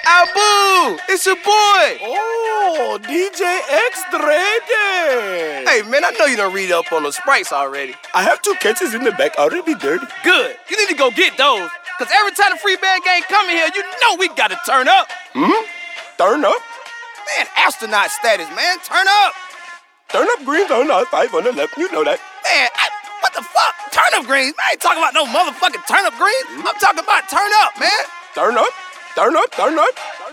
Abu, it's your boy. Oh, DJ X-Rated. Hey, man, I know you done read up on those Sprites already. I have 2 cases in the back already dirty. Good. You need to go get those. Because every time the free bag gang come in here, you know we got to turn up. Turn up. Man, astronaut status, man. Turn up. Turn up greens on the 5 on the left. You know that. Man, what the fuck? Turnip greens? Man, I ain't talking about no motherfucking turnip greens. I'm talking about turn up, man. Turn up. Turn up. Turn up.